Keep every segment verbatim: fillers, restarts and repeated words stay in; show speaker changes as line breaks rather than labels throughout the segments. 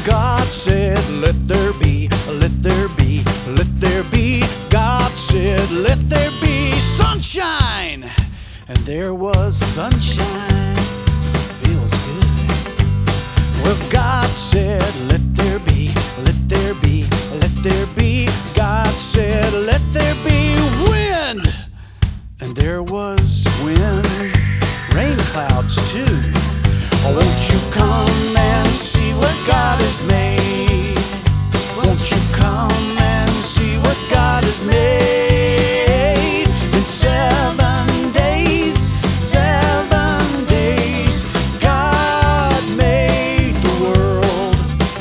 God said, let there be, let there be, let there be. God said, let there be sunshine. And there was sunshine. Feels good. Well, God said, let there be, let there be, let there be. God said, let there be wind. And there was wind. Rain clouds too. Oh, won't you come and see what God has made? Won't you come and see what God has made? In seven days, seven days, God made the world.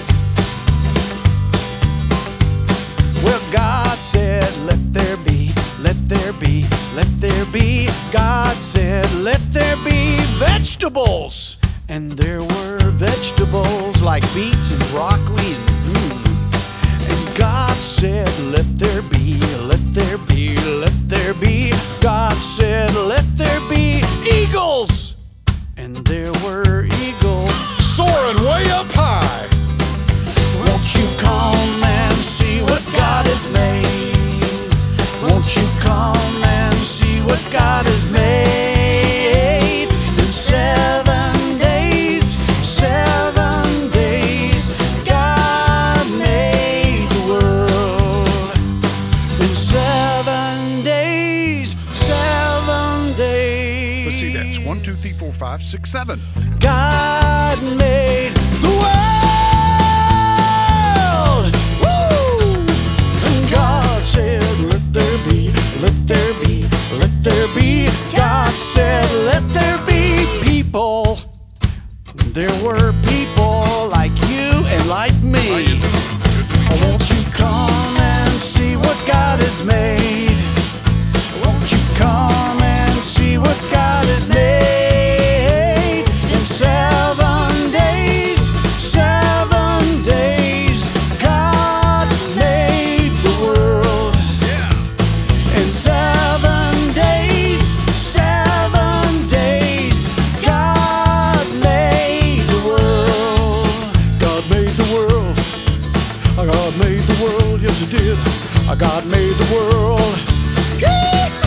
Well, God said, let there be, let there be, let there be. God said, let there be vegetables. And there were vegetables like beets and broccoli and mm. And God said, let there be, let there be, let there be. God said, let there be eagles. And there were eagles soaring way up high. Won't you come and see what God has made? Won't you come and see what God has made? In seven
See, that's one, two, three, four, five, six, seven.
God made the world. Woo! And God said, let there be, let there be, let there be. God said, let there be people. There were people like you and like me. Won't you come and see what God has made? Won't you come and see what God has made? In seven days, seven days, God made the world. In seven days, seven days, God made the world. God made the world. God made the world, yes He did. God made the world. Yeah.